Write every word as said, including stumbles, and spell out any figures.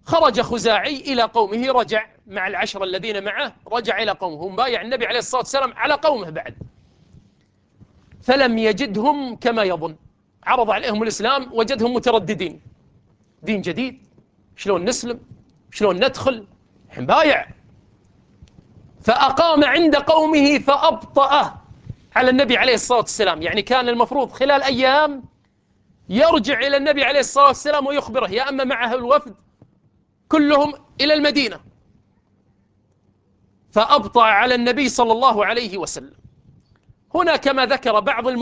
خرج خزاعي إلى قومه، رجع مع العشرة الذين معه، رجع إلى قومه، مبايع النبي عليه الصلاة والسلام على قومه بعد، فلم يجدهم كما يظن. عرض عليهم الإسلام وجدهم مترددين، دين جديد، شلون نسلم، شلون ندخل، بايع. فأقام عند قومه فأبطأ على النبي عليه الصلاة والسلام. يعني كان المفروض خلال أيام يرجع إلى النبي عليه الصلاة والسلام ويخبره، يا أما معه الوفد كلهم إلى المدينة، فأبطأ على النبي صلى الله عليه وسلم. هنا كما ذكر بعض